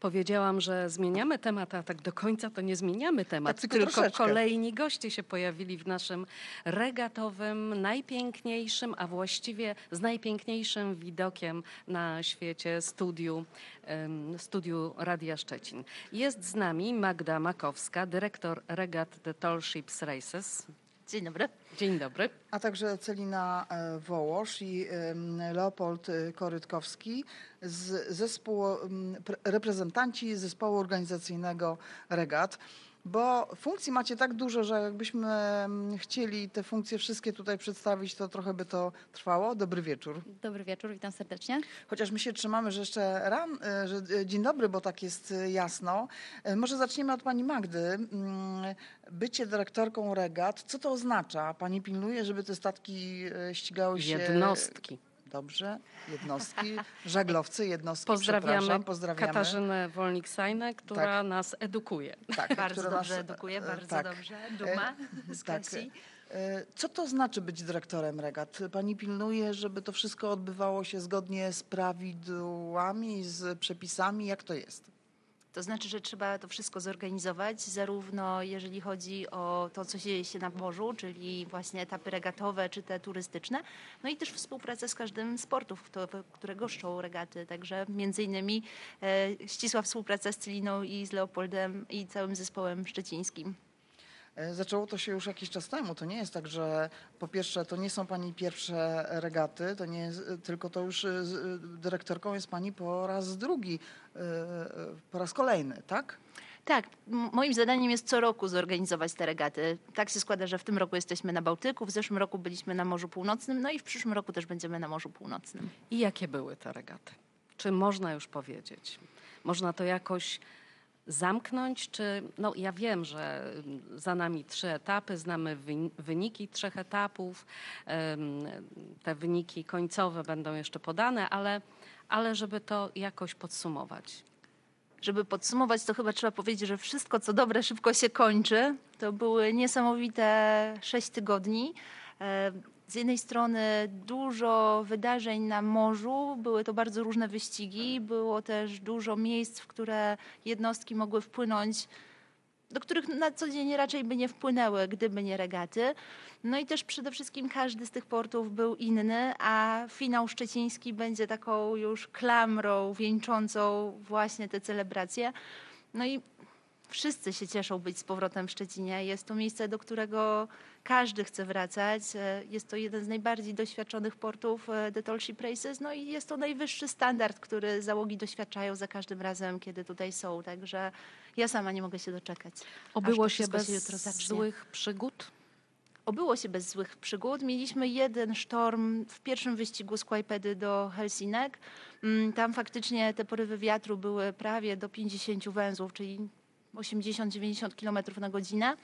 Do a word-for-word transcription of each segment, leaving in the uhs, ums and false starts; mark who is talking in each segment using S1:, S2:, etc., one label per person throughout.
S1: Powiedziałam, że zmieniamy temat, a tak do końca to nie zmieniamy temat,
S2: Tak, tylko
S1: tylko
S2: troszeczkę.
S1: kolejni goście się pojawili w naszym regatowym, najpiękniejszym, a właściwie z najpiękniejszym widokiem na świecie studiu, em, studiu Radia Szczecin. Jest z nami Magda Makowska, dyrektor regat The Tall Ships Races.
S3: Dzień dobry.
S1: Dzień dobry.
S2: A także Celina e, Wołosz i em, Leopold e, Korytkowski, z zespołu, em, pre- reprezentanci zespołu organizacyjnego regat. Bo funkcji macie tak dużo, że jakbyśmy em, chcieli te funkcje wszystkie tutaj przedstawić, to trochę by to trwało. Dobry wieczór.
S3: Dobry wieczór, witam serdecznie.
S2: Chociaż my się trzymamy, że jeszcze ran, e, że e, dzień dobry, bo tak jest e, jasno. E, Może zaczniemy od pani Magdy. Mm, Bycie dyrektorką regat, co to oznacza? Pani pilnuje, żeby te statki e, ścigały się...
S1: Jednostki.
S2: Dobrze, jednostki, żaglowcy, jednostki,
S1: Pozdrawiamy,
S2: przepraszam, pozdrawiamy.
S1: Katarzynę Wolnik-Sajnę, która nas edukuje.
S2: Tak,
S3: Bardzo
S2: która
S3: dobrze
S2: nas,
S3: edukuje,
S2: e,
S3: bardzo
S2: tak.
S3: dobrze. Duma z
S2: Tak.
S3: kwestii.
S2: E, Co to znaczy być dyrektorem regat? Pani pilnuje, żeby to wszystko odbywało się zgodnie z prawidłami, z przepisami? Jak to jest?
S3: To znaczy, że trzeba to wszystko zorganizować, zarówno jeżeli chodzi o to, co dzieje się na morzu, czyli właśnie etapy regatowe czy te turystyczne, no i też współpracę z każdym z portów, kto- które goszczą regaty. Także między innymi e, ścisła współpraca z Celiną i z Leopoldem i całym zespołem szczecińskim.
S2: E, Zaczęło to się już jakiś czas temu. To nie jest tak, że po pierwsze to nie są pani pierwsze regaty, to nie jest, tylko to już e, z- e, dyrektorką jest pani po raz drugi, e, e, po raz kolejny, tak?
S3: Tak, m- moim zadaniem jest co roku zorganizować te regaty. Tak się składa, że w tym roku jesteśmy na Bałtyku, w zeszłym roku byliśmy na Morzu Północnym, no i w przyszłym roku też będziemy na Morzu Północnym.
S1: I jakie były te regaty? Czy można już powiedzieć? Można to jakoś zamknąć, czy no ja wiem, że za nami trzy etapy, znamy wyni- wyniki trzech etapów, em, te wyniki końcowe będą jeszcze podane, ale, ale żeby to jakoś podsumować.
S3: Żeby podsumować, to chyba trzeba powiedzieć, że wszystko co dobre szybko się kończy. To były niesamowite sześć tygodni. E, Z jednej strony dużo wydarzeń na morzu, były to bardzo różne wyścigi, było też dużo miejsc, w które jednostki mogły wpłynąć, do których na co dzień raczej by nie wpłynęły, gdyby nie regaty. No i też przede wszystkim każdy z tych portów był inny, a finał szczeciński będzie taką już klamrą wieńczącą właśnie te celebracje. No i wszyscy się cieszą być z powrotem w Szczecinie. Jest to miejsce, do którego każdy chce wracać. E, Jest to jeden z najbardziej doświadczonych portów e, The Tall Ship Races. No i jest to najwyższy standard, który załogi doświadczają za każdym razem, kiedy tutaj są. Także ja sama nie mogę się doczekać. aż
S1: Obyło
S3: to
S1: się
S3: wszystko
S1: bez
S3: jutro zacznie.
S1: złych przygód?
S3: Obyło się bez złych przygód. Mieliśmy jeden sztorm w pierwszym wyścigu z Kłajpedy do Helsinek. Mm, Tam faktycznie te porywy wiatru były prawie do pięćdziesięciu węzłów, czyli osiemdziesiąt do dziewięćdziesięciu kilometrów na godzinę.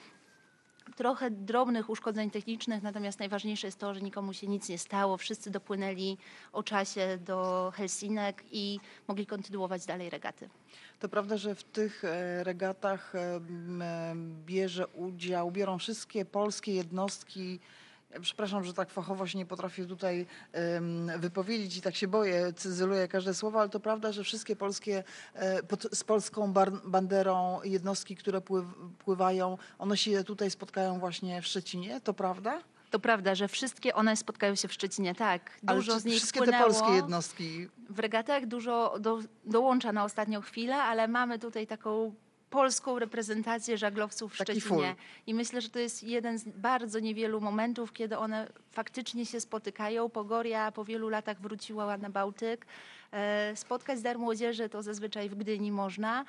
S3: Trochę drobnych uszkodzeń technicznych, natomiast najważniejsze jest to, że nikomu się nic nie stało. Wszyscy dopłynęli o czasie do Helsinek i mogli kontynuować dalej regaty.
S2: To prawda, że w tych e, regatach e, m, e, bierze udział, biorą wszystkie polskie jednostki. Ja przepraszam, że tak fachowo się nie potrafię tutaj em, wypowiedzieć i tak się boję, cyzyluję każde słowo, ale to prawda, że wszystkie polskie, e, pod, z polską bar, banderą jednostki, które pływ, pływają, one się tutaj spotkają właśnie w Szczecinie, to prawda?
S3: To prawda, że wszystkie one spotkają się w Szczecinie, tak.
S2: Ale
S3: Dużo
S2: czy
S3: z nich
S2: wszystkie te
S3: wpłynęło.
S2: polskie jednostki.
S3: W regatach dużo do, dołącza na ostatnią chwilę, ale mamy tutaj taką polską reprezentację żaglowców w
S2: Taki
S3: Szczecinie.
S2: full.
S3: I myślę, że to jest jeden z bardzo niewielu momentów, kiedy one faktycznie się spotykają. Pogoria po wielu latach wróciła na Bałtyk. E, Spotkać z Dar Młodzieży to zazwyczaj w Gdyni można,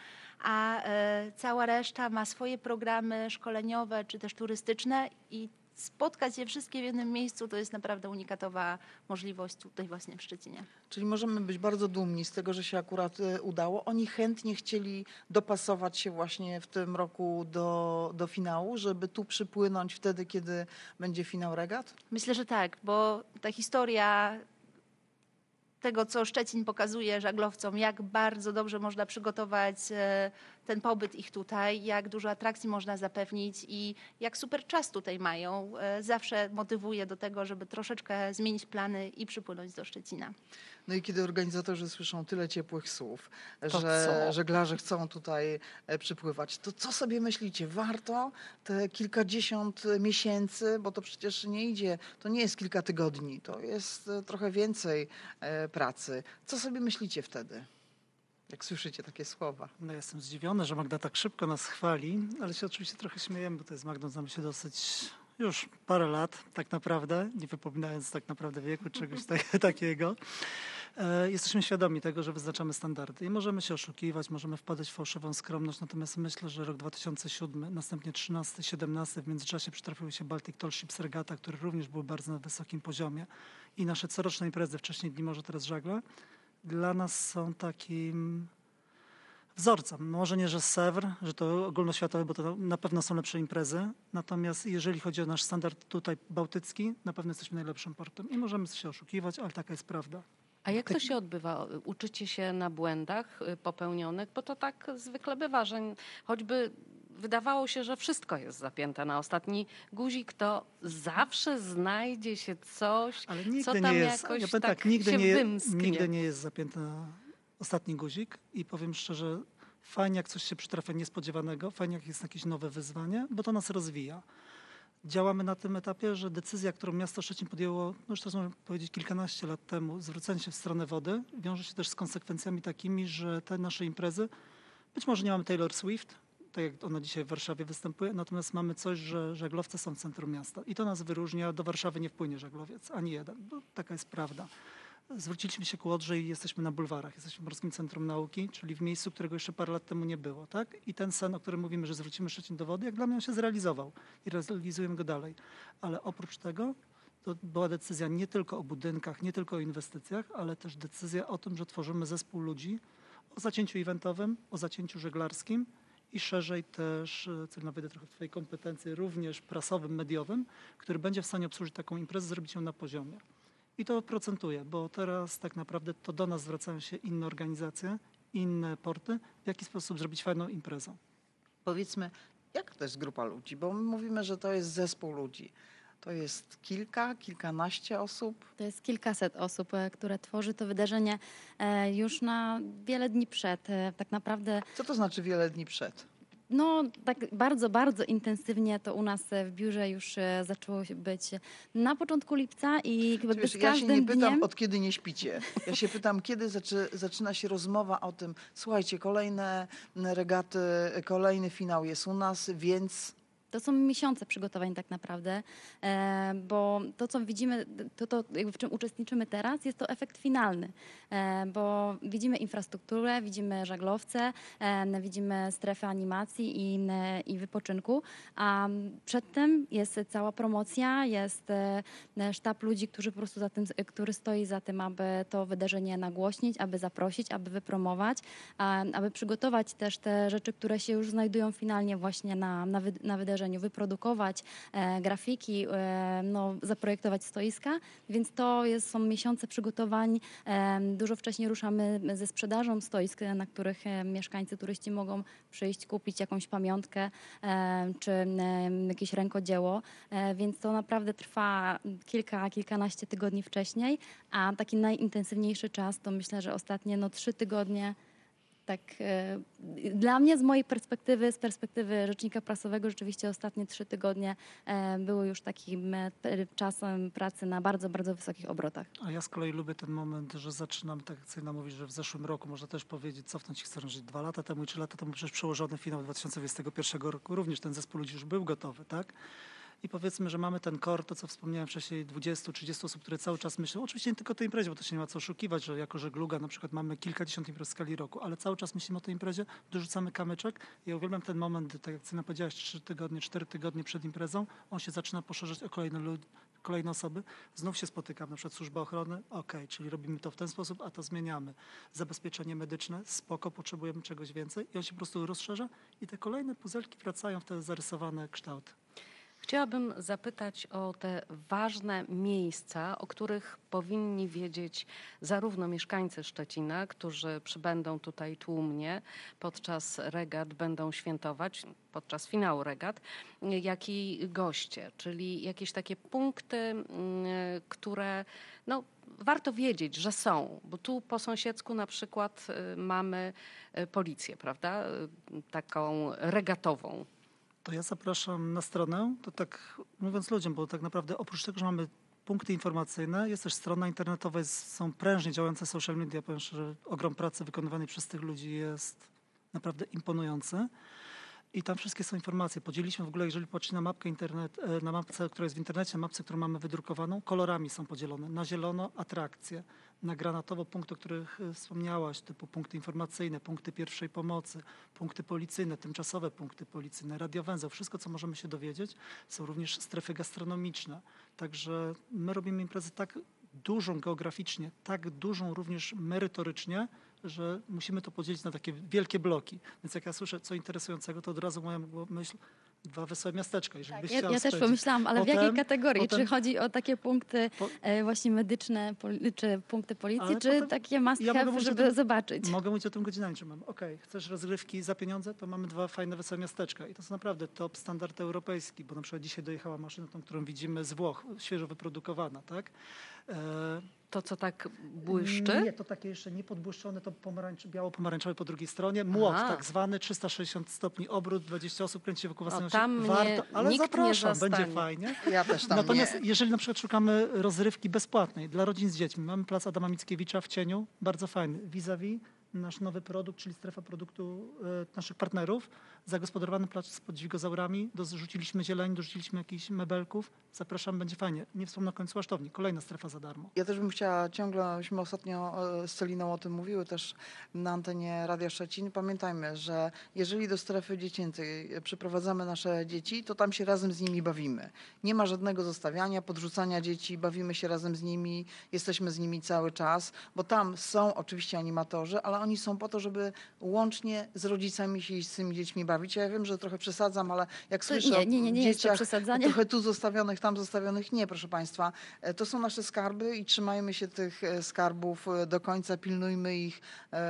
S3: a e, cała reszta ma swoje programy szkoleniowe czy też turystyczne i spotkać je wszystkie w jednym miejscu to jest naprawdę unikatowa możliwość tutaj właśnie w Szczecinie.
S2: Czyli możemy być bardzo dumni z tego, że się akurat e, udało. Oni chętnie chcieli dopasować się właśnie w tym roku do, do finału, żeby tu przypłynąć wtedy, kiedy będzie finał regat?
S3: Myślę, że tak, bo ta historia tego, co Szczecin pokazuje żaglowcom, jak bardzo dobrze można przygotować e, te ten pobyt ich tutaj, jak dużo atrakcji można zapewnić i jak super czas tutaj mają, e, zawsze motywuje do tego, żeby troszeczkę zmienić plany i przypłynąć do Szczecina.
S2: No i kiedy organizatorzy słyszą tyle ciepłych słów,
S1: To
S2: że
S1: co?
S2: żeglarze chcą tutaj e, przypływać, to co sobie myślicie? Warto te kilkadziesiąt miesięcy, bo to przecież nie idzie, to nie jest kilka tygodni, to jest e, trochę więcej e, pracy. Co sobie myślicie wtedy, jak słyszycie takie słowa?
S4: No, jestem zdziwiony, że Magda tak szybko nas chwali, ale się oczywiście trochę śmiejemy, bo to jest Magdą, znamy się dosyć już parę lat tak naprawdę, nie wypominając tak naprawdę wieku, czegoś tak, takiego. E, jesteśmy świadomi tego, że wyznaczamy standardy i możemy się oszukiwać, możemy wpadać w fałszywą skromność, natomiast myślę, że rok dwa tysiące siódmy, następnie trzynasty, siedemnasty, w międzyczasie przytrafiły się Baltic Tall Ships Regatta, które również były bardzo na wysokim poziomie i nasze coroczne imprezy, wcześniej Dni Morza, teraz Żagle, dla nas są takim wzorcem. Może nie, że Sewr, że to ogólnoświatowe, bo to na pewno są lepsze imprezy. Natomiast jeżeli chodzi o nasz standard tutaj bałtycki, na pewno jesteśmy najlepszym portem i możemy się oszukiwać, ale taka jest prawda.
S1: A jak to się odbywa? Uczycie się na błędach y, popełnionych? Bo to tak zwykle bywa, że choćby wydawało się, że wszystko jest zapięte na ostatni guzik, to zawsze znajdzie się coś,
S4: Ale nigdy
S1: co tam
S4: nie jest,
S1: jakoś
S4: ja powiem
S1: tak
S4: tak, nigdy
S1: się
S4: nie,
S1: wymsknie.
S4: nigdy nie jest zapięty na ostatni guzik i powiem szczerze, fajnie jak coś się przytrafia niespodziewanego, fajnie jak jest jakieś nowe wyzwanie, bo to nas rozwija. Działamy na tym etapie, że decyzja, którą miasto Szczecin podjęło, no już teraz można powiedzieć kilkanaście lat temu, zwrócenie się w stronę wody, wiąże się też z konsekwencjami takimi, że te nasze imprezy, być może nie mamy Taylor Swift, tak jak ona dzisiaj w Warszawie występuje, natomiast mamy coś, że żaglowce są w centrum miasta i to nas wyróżnia. Do Warszawy nie wpłynie żaglowiec, ani jeden, bo taka jest prawda. Zwróciliśmy się ku Odrze i jesteśmy na bulwarach. Jesteśmy w Morskim Centrum Nauki, czyli w miejscu, którego jeszcze parę lat temu nie było. Tak? I ten sen, o którym mówimy, że zwrócimy Szczecin do wody, jak dla mnie on się zrealizował i realizujemy go dalej. Ale oprócz tego to była decyzja nie tylko o budynkach, nie tylko o inwestycjach, ale też decyzja o tym, że tworzymy zespół ludzi o zacięciu eventowym, o zacięciu żeglarskim i szerzej też, co nawejdę trochę w Twojej kompetencje, również prasowym, mediowym, który będzie w stanie obsłużyć taką imprezę, zrobić ją na poziomie. I to procentuje, bo teraz tak naprawdę to do nas zwracają się inne organizacje, inne porty, w jaki sposób zrobić fajną imprezę.
S2: Powiedzmy, jaka to jest grupa ludzi? Bo my mówimy, że to jest zespół ludzi. To jest kilka, kilkanaście osób.
S5: To jest kilkaset osób, e, które tworzy to wydarzenie e, już na wiele dni przed. E, Tak naprawdę,
S2: Co to znaczy wiele dni przed?
S5: no tak bardzo, bardzo intensywnie to u nas e, w biurze już e, zaczęło się być na początku lipca i jakby
S2: Wiesz,
S5: z
S2: ja się nie
S5: każdym
S2: pytam,
S5: dniem...
S2: od kiedy nie śpicie. Ja się pytam, kiedy zaczy, zaczyna się rozmowa o tym, słuchajcie, kolejne regaty, kolejny finał jest u nas, więc
S5: To są miesiące przygotowań tak naprawdę, e, bo to, co widzimy, to, to jakby w czym uczestniczymy teraz, jest to efekt finalny, e, bo widzimy infrastrukturę, widzimy żaglowce, e, widzimy strefę animacji i, e, i wypoczynku, a przedtem jest cała promocja, jest e, sztab ludzi, którzy po prostu za tym, który stoi za tym, aby to wydarzenie nagłośnić, aby zaprosić, aby wypromować, a, aby przygotować też te rzeczy, które się już znajdują finalnie właśnie na, na, wy, na wydarzeniu, wyprodukować e, grafiki, e, no, zaprojektować stoiska, więc to jest, są miesiące przygotowań. E, dużo wcześniej ruszamy ze sprzedażą stoisk, na których e, mieszkańcy, turyści mogą przyjść, kupić jakąś pamiątkę e, czy e, jakieś rękodzieło, e, więc to naprawdę trwa kilka, kilkanaście tygodni wcześniej, a taki najintensywniejszy czas to myślę, że ostatnie no, trzy tygodnie. Tak, e, dla mnie z mojej perspektywy, z perspektywy rzecznika prasowego, rzeczywiście ostatnie trzy tygodnie e, były już takim e, czasem pracy na bardzo, bardzo wysokich obrotach.
S4: A ja z kolei lubię ten moment, że zaczynam, tak jak Cyna mówi, że w zeszłym roku, można też powiedzieć, cofnąć historię, że dwa lata temu i trzy lata temu przecież przełożony finał dwa tysiące dwudziestego pierwszego roku, również ten zespół ludzi już był gotowy, tak? I powiedzmy, że mamy ten core, to co wspomniałem wcześniej, dwadzieścia trzydzieści osób, które cały czas myślą, oczywiście nie tylko o tej imprezie, bo to się nie ma co oszukiwać, że jako żegluga na przykład mamy kilkadziesiąt imprez w skali roku, ale cały czas myślimy o tej imprezie, dorzucamy kamyczek. Ja uwielbiam ten moment, tak jak Cyna powiedziałaś, trzy tygodnie, cztery tygodnie przed imprezą, on się zaczyna poszerzać o kolejne ludzi, kolejne osoby. Znów się spotykam, na przykład służba ochrony, ok, czyli robimy to w ten sposób, a to zmieniamy. Zabezpieczenie medyczne, spoko, potrzebujemy czegoś więcej i on się po prostu rozszerza i te kolejne puzelki wracają w te zarysowane kształty.
S1: Chciałabym zapytać o te ważne miejsca, o których powinni wiedzieć zarówno mieszkańcy Szczecina, którzy przybędą tutaj tłumnie podczas regat, będą świętować, podczas finału regat, jak i goście, czyli jakieś takie punkty, mm, które no, warto wiedzieć, że są, bo tu po sąsiedzku na przykład y, mamy y, policję, prawda, Y, taką regatową.
S4: To ja zapraszam na stronę, to tak mówiąc ludziom, bo tak naprawdę oprócz tego, że mamy punkty informacyjne, jest też strona internetowa, jest, są prężnie działające social media. Powiem szczerze, że ogrom pracy wykonywanej przez tych ludzi jest naprawdę imponujący. I tam wszystkie są informacje. Podzieliliśmy w ogóle, jeżeli patrzycie na mapkę internet, e, na mapce, która jest w internecie, na mapce, którą mamy wydrukowaną, kolorami są podzielone. Na zielono atrakcje, na granatowo punkty, o których e, wspomniałaś, typu punkty informacyjne, punkty pierwszej pomocy, punkty policyjne, tymczasowe punkty policyjne, radiowęzeł, wszystko, co możemy się dowiedzieć. Są również strefy gastronomiczne. Także my robimy imprezę tak dużą geograficznie, tak dużą również merytorycznie, że musimy to podzielić na takie wielkie bloki. Więc jak ja słyszę co interesującego, to od razu moja myśl, dwa wesołe miasteczka. Jeżeli byś
S5: Ja,
S4: chciał
S5: ja też
S4: spędzić.
S5: pomyślałam, ale w
S4: Potem-
S5: jakiej kategorii?
S4: potem-
S5: Czy chodzi o takie punkty
S4: Po-
S5: e, właśnie medyczne, poli- czy punkty policji,
S4: Ale
S5: czy
S4: potem-
S5: takie must
S4: ja mogę
S5: have,
S4: mówić o
S5: żeby
S4: tym-
S5: zobaczyć?
S4: Mogę mówić o tym godzinami, czy mam. Okej, chcesz rozgrywki za pieniądze, to mamy dwa fajne, wesołe miasteczka. I to są naprawdę top standard europejski, bo na przykład dzisiaj dojechała maszyna, tą, którą widzimy z Włoch, świeżo wyprodukowana, tak? E,
S1: To, co tak błyszczy?
S4: Nie, to takie jeszcze niepodbłyszczone, to pomarańcz, biało-pomarańczowe po drugiej stronie. Młot
S1: A.
S4: tak zwany, trzysta sześćdziesiąt stopni obrót, dwadzieścia osób kręci się wokół
S1: O,
S4: własnej
S1: tam
S4: osi.
S1: mnie
S4: Warto, ale
S1: nikt nie
S4: zapraszam, będzie
S1: zastanie.
S4: fajnie.
S2: Ja też tam
S4: Natomiast
S2: nie.
S4: jeżeli na przykład szukamy rozrywki bezpłatnej dla rodzin z dziećmi, mamy plac Adama Mickiewicza w cieniu, bardzo fajny. Vis-a-vis nasz nowy produkt, czyli strefa produktu e, naszych partnerów, zagospodarowany plac z podźwigozaurami, dorzuciliśmy zieleń, dorzuciliśmy jakichś mebelków. Zapraszam, będzie fajnie. Nie wspomnę o końcu Łasztowni, kolejna strefa za darmo.
S2: Ja też bym chciała, ciągle, myśmy ostatnio e, z Celiną o tym mówiły też na antenie Radia Szczecin. Pamiętajmy, że jeżeli do strefy dziecięcej przyprowadzamy nasze dzieci, to tam się razem z nimi bawimy. Nie ma żadnego zostawiania, podrzucania dzieci, bawimy się razem z nimi, jesteśmy z nimi cały czas, bo tam są oczywiście animatorzy, ale oni są po to, żeby łącznie z rodzicami się z tymi dziećmi bawić. Ja wiem, że trochę przesadzam, ale jak
S5: To
S2: słyszę
S5: nie,
S2: o
S5: nie, nie, nie jest to
S2: dzieciach
S5: przesadzanie.
S2: trochę tu zostawionych, tam zostawionych, nie, proszę Państwa. E, To są nasze skarby i trzymajmy się tych e, skarbów e, do końca, pilnujmy ich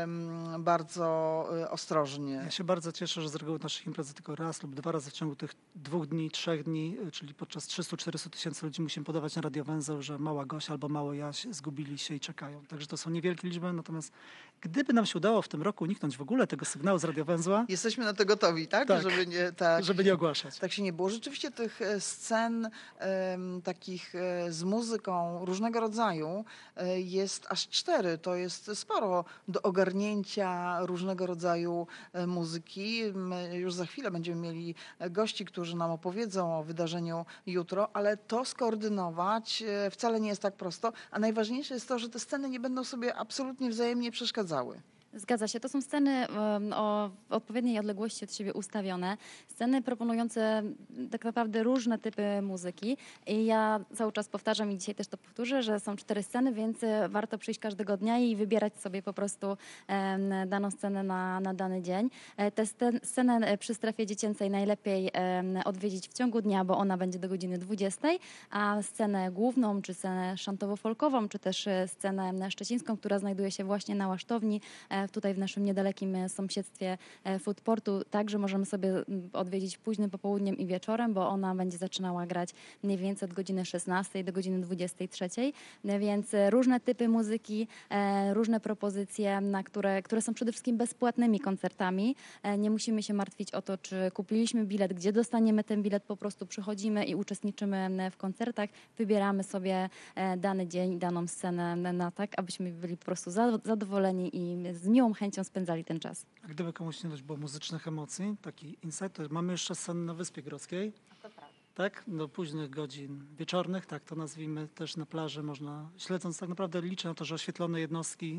S2: em, bardzo e, ostrożnie.
S4: Ja się bardzo cieszę, że z reguły naszych imprez tylko raz lub dwa razy w ciągu tych dwóch dni, trzech dni, y, czyli podczas trzystu czterystu tysięcy ludzi musimy podawać na radiowęzeł, że mała Gosia albo mało Jaś zgubili się i czekają. Także to są niewielkie liczby, natomiast gdyby nam się udało w tym roku uniknąć w ogóle tego sygnału z radiowęzła,
S2: Jesteśmy na to gotowi, tak?
S4: Tak.
S2: Żeby nie, tak.
S4: żeby nie ogłaszać.
S2: Tak się nie było. Rzeczywiście tych e, scen em, takich e, z muzyką różnego rodzaju e, jest aż cztery. To jest sporo do ogarnięcia różnego rodzaju e, muzyki. My już za chwilę będziemy mieli e, gości, którzy nam opowiedzą o wydarzeniu jutro, ale to skoordynować e, wcale nie jest tak prosto. A najważniejsze jest to, że te sceny nie będą sobie absolutnie wzajemnie przeszkadzały.
S5: Zgadza się. To są sceny em, o odpowiedniej odległości od siebie ustawione. Sceny proponujące tak naprawdę różne typy muzyki. I ja cały czas powtarzam i dzisiaj też to powtórzę, że są cztery sceny, więc e, warto przyjść każdego dnia i wybierać sobie po prostu em, daną scenę na, na dany dzień. E, Tę scen- scenę e, przy strefie dziecięcej najlepiej em, odwiedzić w ciągu dnia, bo ona będzie do godziny dwudziestej, a scenę główną, czy scenę szantowo-folkową, czy też e, scenę szczecińską, która znajduje się właśnie na Łasztowni, e, tutaj w naszym niedalekim e, sąsiedztwie e, Foodportu. Także możemy sobie mm, odwiedzić późnym popołudniem i wieczorem, bo ona będzie zaczynała grać mniej więcej od godziny szesnastej do godziny dwudziestej trzeciej. E, Więc e, różne typy muzyki, e, różne propozycje, na które, które są przede wszystkim bezpłatnymi koncertami. E, Nie musimy się martwić o to, czy kupiliśmy bilet, gdzie dostaniemy ten bilet. Po prostu przychodzimy i uczestniczymy e, w koncertach. Wybieramy sobie e, dany dzień, daną scenę na tak, abyśmy byli po prostu za- zadowoleni i z miłą chęcią spędzali ten czas.
S4: A gdyby komuś nie dość było muzycznych emocji, taki insight, to mamy jeszcze scenę na Wyspie Grodzkiej. Tak, do późnych godzin wieczornych, tak to nazwijmy, też na plaży można, śledząc tak naprawdę liczę na to, że oświetlone jednostki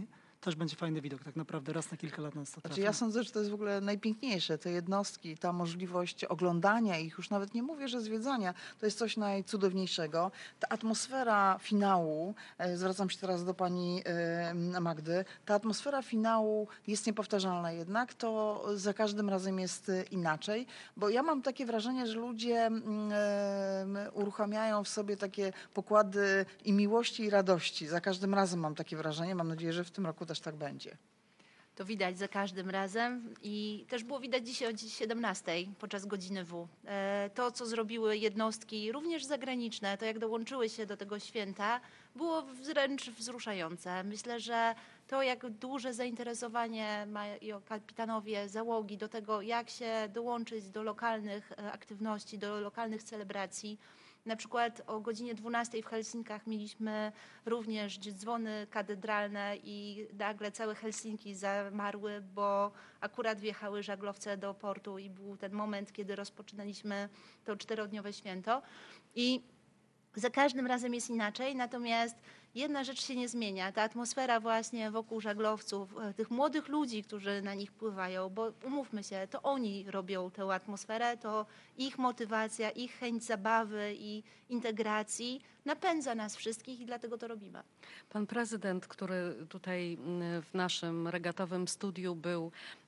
S4: też będzie fajny widok. Tak naprawdę raz na kilka lat nas to
S2: Znaczy,
S4: trafi.
S2: ja sądzę, że to jest w ogóle najpiękniejsze, te jednostki, ta możliwość oglądania ich, już nawet nie mówię, że zwiedzania, to jest coś najcudowniejszego. Ta atmosfera finału, e, zwracam się teraz do pani e, Magdy, ta atmosfera finału jest niepowtarzalna jednak, to za każdym razem jest e, inaczej, bo ja mam takie wrażenie, że ludzie mm, e, uruchamiają w sobie takie pokłady i miłości, i radości. Za każdym razem mam takie wrażenie, mam nadzieję, że w tym roku też tak będzie.
S3: To widać za każdym razem i też było widać dzisiaj o siedemnastej podczas godziny W. E, To, co zrobiły jednostki, również zagraniczne, to jak dołączyły się do tego święta, było wręcz wzruszające. Myślę, że to, jak duże zainteresowanie mają kapitanowie załogi do tego, jak się dołączyć do lokalnych e, aktywności, do lokalnych celebracji. Na przykład o godzinie dwunastej w Helsinkach mieliśmy również dzwony katedralne i nagle całe Helsinki zamarły, bo akurat wjechały żaglowce do portu i był ten moment, kiedy rozpoczynaliśmy to czterodniowe święto. I za każdym razem jest inaczej, natomiast jedna rzecz się nie zmienia. Ta atmosfera właśnie wokół żaglowców, e, tych młodych ludzi, którzy na nich pływają, bo umówmy się, to oni robią tę atmosferę, to ich motywacja, ich chęć zabawy i integracji napędza nas wszystkich i dlatego to robimy.
S1: Pan prezydent, który tutaj mm, w naszym regatowym studiu był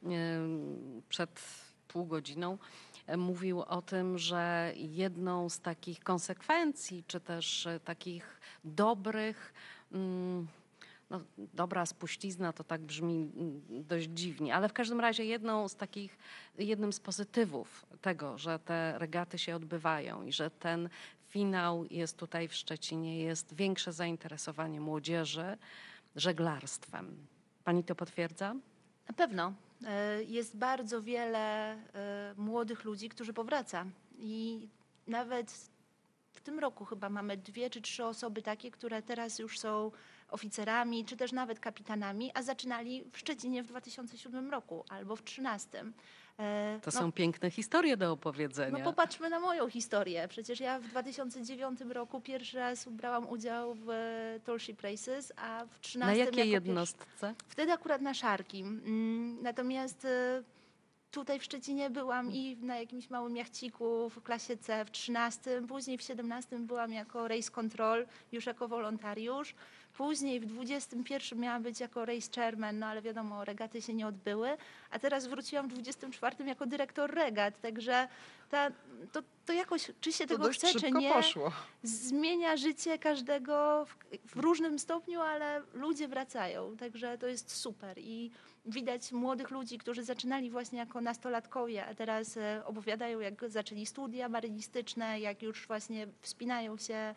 S1: mm, przed pół godziną, e, mówił o tym, że jedną z takich konsekwencji, czy też e, takich dobrych, mm, no, dobra spuścizna to tak brzmi mm, dość dziwnie, ale w każdym razie jedną z takich, jednym z pozytywów tego, że te regaty się odbywają i że ten finał jest tutaj w Szczecinie, jest większe zainteresowanie młodzieży żeglarstwem. Pani to potwierdza?
S3: Na pewno. E, Jest bardzo wiele e, młodych ludzi, którzy powraca i nawet w tym roku chyba mamy dwie czy trzy osoby takie, które teraz już są oficerami, czy też nawet kapitanami, a zaczynali w Szczecinie w dwa tysiące siódmym roku albo w trzynastym. E,
S1: To
S3: no,
S1: są piękne historie do opowiedzenia.
S3: No popatrzmy na moją historię. Przecież ja w dwa tysiące dziewiątym roku pierwszy raz brałam udział w e, Tallship Races, a w trzynastym
S1: Na jakiej
S3: jako
S1: jednostce?
S3: Wtedy akurat na szarki. Mm, Natomiast e, tutaj w Szczecinie byłam i na jakimś małym jachciku w klasie C w trzynastym, później w siedemnastym byłam jako race control, już jako wolontariusz. Później w dwudziestym pierwszym miałam być jako race chairman, no ale wiadomo, regaty się nie odbyły. A teraz wróciłam w dwudziestym czwartym jako dyrektor regat. Także ta, to, to jakoś, czy się
S2: To
S3: tego
S2: dość
S3: chce, czy
S2: szybko
S3: nie,
S2: poszło.
S3: zmienia życie każdego w, w różnym stopniu, ale ludzie wracają, także to jest super i widać młodych ludzi, którzy zaczynali właśnie jako nastolatkowie, a teraz e, opowiadają, jak zaczęli studia marynistyczne, jak już właśnie wspinają się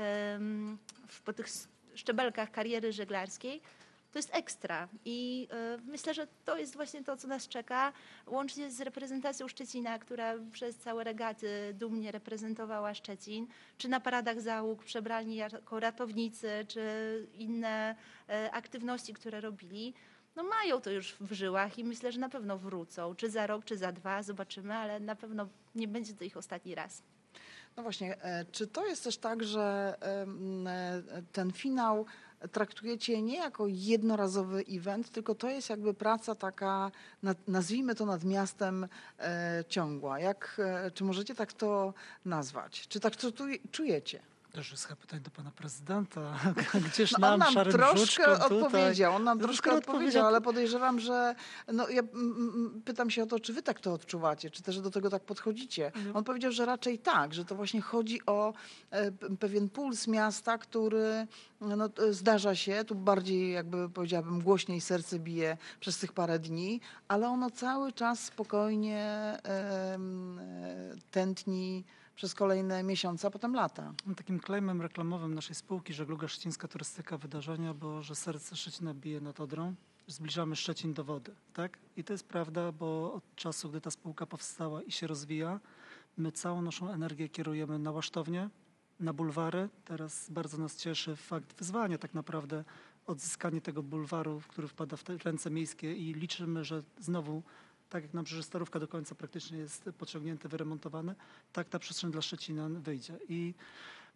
S3: em, w, po tych s- szczebelkach kariery żeglarskiej. To jest ekstra i e, myślę, że to jest właśnie to, co nas czeka, łącznie z reprezentacją Szczecina, która przez całe regaty dumnie reprezentowała Szczecin, czy na paradach załóg przebrani jako ratownicy, czy inne e, aktywności, które robili. No mają to już w żyłach i myślę, że na pewno wrócą, czy za rok, czy za dwa, zobaczymy, ale na pewno nie będzie to ich ostatni raz.
S2: No właśnie, e, czy to jest też tak, że em, e, ten finał traktujecie nie jako jednorazowy event, tylko to jest jakby praca taka, nad, nazwijmy to nad miastem e, ciągła. Jak, e, czy możecie tak to nazwać? Czy tak to tu, czujecie?
S4: Też jest chyba pytanie do pana prezydenta. Gdzież
S2: No on
S4: nam,
S2: nam
S4: szarym
S2: troszkę
S4: brzuszkom tutaj.
S2: odpowiedział, on nam
S4: No,
S2: troszkę
S4: skoro
S2: odpowiedział,
S4: odpowiedział,
S2: ale
S4: to-
S2: podejrzewam, że no ja mm, mm, pytam się o to, czy wy tak to odczuwacie, czy też do tego tak podchodzicie. On powiedział, że raczej tak, że to właśnie chodzi o e, p- pewien puls miasta, który no, t- zdarza się, tu bardziej jakby powiedziałabym głośniej serce bije przez tych parę dni, ale ono cały czas spokojnie em, e, tętni przez kolejne miesiące, a potem lata.
S4: Takim claimem reklamowym naszej spółki Żegluga Szczecińska Turystyka Wydarzenia było, że serce Szczecina bije nad Odrą. Zbliżamy Szczecin do wody, tak? I to jest prawda, bo od czasu, gdy ta spółka powstała i się rozwija, my całą naszą energię kierujemy na łasztownię, na bulwary. Teraz bardzo nas cieszy fakt wyzwania tak naprawdę, odzyskanie tego bulwaru, który wpada w te ręce miejskie i liczymy, że znowu, tak jak Nabrzeże Starówka do końca praktycznie jest pociągnięte, wyremontowane, tak ta przestrzeń dla Szczecina wyjdzie. I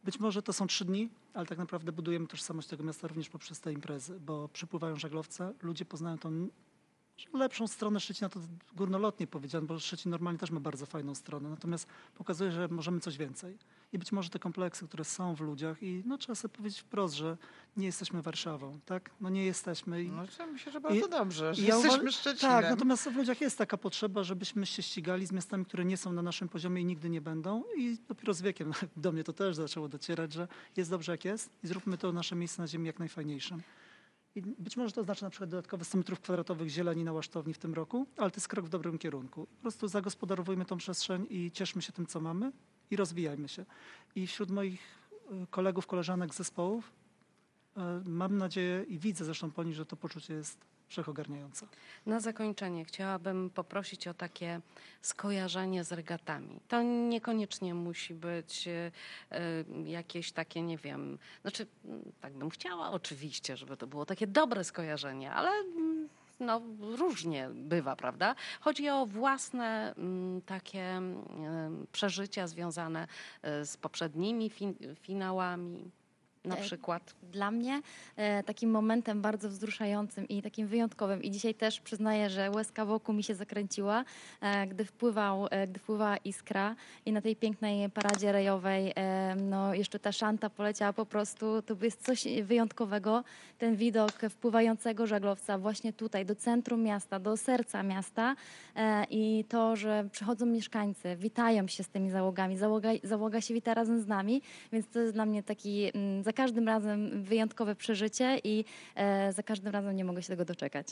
S4: Być może to są trzy dni, ale tak naprawdę budujemy tożsamość tego miasta również poprzez te imprezy, bo przypływają żaglowce, ludzie poznają tą lepszą stronę Szczecina, to górnolotnie powiedziane, bo Szczecin normalnie też ma bardzo fajną stronę, natomiast pokazuje, że możemy coś więcej. I być może te kompleksy, które są w ludziach i no, trzeba sobie powiedzieć wprost, że nie jesteśmy Warszawą, tak? No nie jesteśmy. I,
S2: No to myślę, że bardzo
S4: I-
S2: dobrze, że
S4: i ja
S2: jesteśmy
S4: uwa-
S2: Szczecinem.
S4: Tak, natomiast w ludziach jest taka potrzeba, żebyśmy się ścigali z miastami, które nie są na naszym poziomie i nigdy nie będą. I dopiero z wiekiem do mnie to też zaczęło docierać, że jest dobrze jak jest i zróbmy to nasze miejsce na ziemi jak najfajniejszym. I być może to oznacza na przykład dodatkowe sto metrów kwadratowych zieleni na Łasztowni w tym roku, ale to jest krok w dobrym kierunku. Po prostu zagospodarowujmy tą przestrzeń i cieszmy się tym, co mamy i rozwijajmy się. I wśród moich y, kolegów, koleżanek z zespołów y, mam nadzieję i widzę zresztą po nich, że to poczucie jest wszechogarniające.
S1: Na zakończenie chciałabym poprosić o takie skojarzenie z regatami. To niekoniecznie musi być e, e, jakieś takie, nie wiem, znaczy mm, tak bym chciała oczywiście, żeby to było takie dobre skojarzenie, ale mm, no, różnie bywa, prawda? Chodzi o własne mm, takie mm, przeżycia związane e, z poprzednimi fin finałami, na
S5: E,
S1: przykład.
S5: Dla mnie e, takim momentem bardzo wzruszającym i takim wyjątkowym i dzisiaj też przyznaję, że łezka wokół mi się zakręciła, e, gdy, wpływał, e, gdy wpływała iskra i na tej pięknej paradzie rejowej e, no, jeszcze ta szanta poleciała po prostu, to jest coś wyjątkowego, ten widok wpływającego żaglowca właśnie tutaj do centrum miasta, do serca miasta e, i to, że przychodzą mieszkańcy, witają się z tymi załogami, załoga, załoga się wita razem z nami, więc to jest dla mnie taki mm, za każdym razem wyjątkowe przeżycie i e, za każdym razem nie mogę się tego doczekać.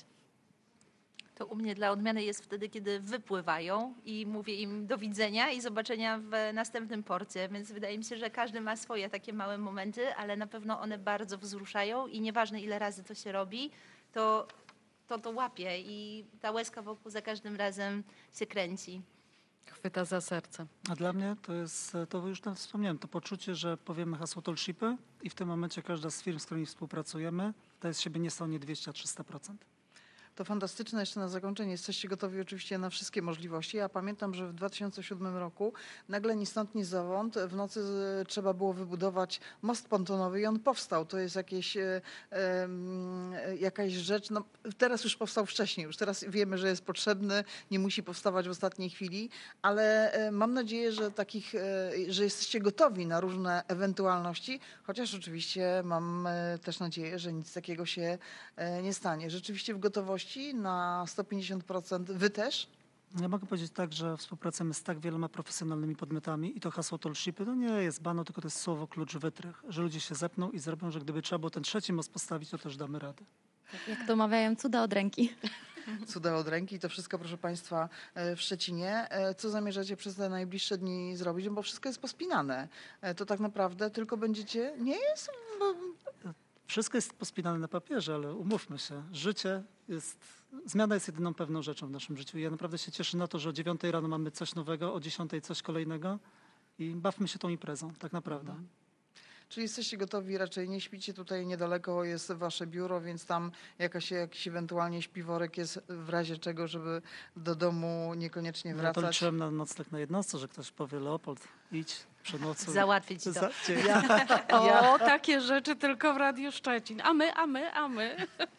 S3: To u mnie dla odmiany jest wtedy, kiedy wypływają i mówię im do widzenia i zobaczenia w następnym porcie, więc wydaje mi się, że każdy ma swoje takie małe momenty, ale na pewno one bardzo wzruszają i nieważne ile razy to się robi, to to, to łapie i ta łezka wokół za każdym razem się kręci.
S1: Chwyta za serce.
S4: A dla mnie to jest, to już tam wspomniałem, to poczucie, że powiemy hasło Tallshipy i w tym momencie każda z firm, z którymi współpracujemy, daje z siebie niesłychanie dwieście a trzysta procent.
S2: To fantastyczne. Jeszcze na zakończenie. Jesteście gotowi oczywiście na wszystkie możliwości. Ja pamiętam, że w dwa tysiące siódmym roku nagle ni stąd, ni zowąd w nocy z- trzeba było wybudować most pontonowy i on powstał. To jest jakieś, e, em, jakaś rzecz. No, teraz już powstał wcześniej. Już teraz wiemy, że jest potrzebny. Nie musi powstawać w ostatniej chwili. Ale e, mam nadzieję, że takich, e, że jesteście gotowi na różne ewentualności. Chociaż oczywiście mam e, też nadzieję, że nic takiego się e, nie stanie. Rzeczywiście w gotowości na sto pięćdziesiąt procent. Wy też?
S4: Ja mogę powiedzieć tak, że współpracujemy z tak wieloma profesjonalnymi podmiotami i to hasło Tallshipy to nie jest banał, tylko to jest słowo klucz wytrych, że ludzie się zepną i zrobią, że gdyby trzeba było ten trzeci most postawić, to też damy radę.
S5: Jak to mawiają, cuda od ręki.
S2: Cuda od ręki. To wszystko, proszę Państwa, e, w Szczecinie. E, Co zamierzacie przez te najbliższe dni zrobić? No bo wszystko jest pospinane. E, To tak naprawdę tylko będziecie... Nie jest? Bo...
S4: Wszystko jest pospinane na papierze, ale umówmy się, życie jest, zmiana jest jedyną pewną rzeczą w naszym życiu. I ja naprawdę się cieszę na to, że o dziewiątej rano mamy coś nowego, o dziesiątej coś kolejnego i bawmy się tą imprezą, tak naprawdę.
S2: Czyli jesteście gotowi, raczej nie śpicie tutaj niedaleko, jest wasze biuro, więc tam jakaś, jakiś ewentualnie śpiworek jest w razie czego, żeby do domu niekoniecznie
S4: Ja to
S2: wracać.
S4: liczyłem na nocleg na jednostce, że ktoś powie Leopold, idź, przenocuj.
S3: Załatwię ci to.
S4: Za- dzie-
S1: O, takie rzeczy tylko w Radiu Szczecin. A my, a my, a my.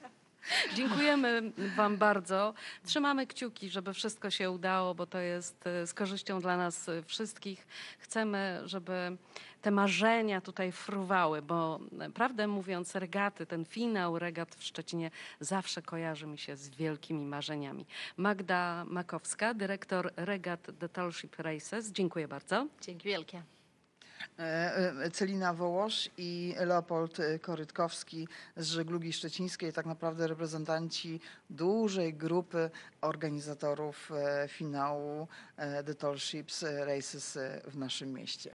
S1: Dziękujemy Wam bardzo. Trzymamy kciuki, żeby wszystko się udało, bo to jest e, z korzyścią dla nas e, wszystkich. Chcemy, żeby te marzenia tutaj fruwały, bo e, prawdę mówiąc, regaty, ten finał regat w Szczecinie zawsze kojarzy mi się z wielkimi marzeniami. Magda Makowska, dyrektor regat The Tallship Races. Dziękuję bardzo.
S3: Dzięki wielkie.
S2: E, e, Celina Wołosz i Leopold e, Korytkowski z Żeglugi Szczecińskiej, tak naprawdę reprezentanci dużej grupy organizatorów e, finału e, The Tallships Races e, w naszym mieście.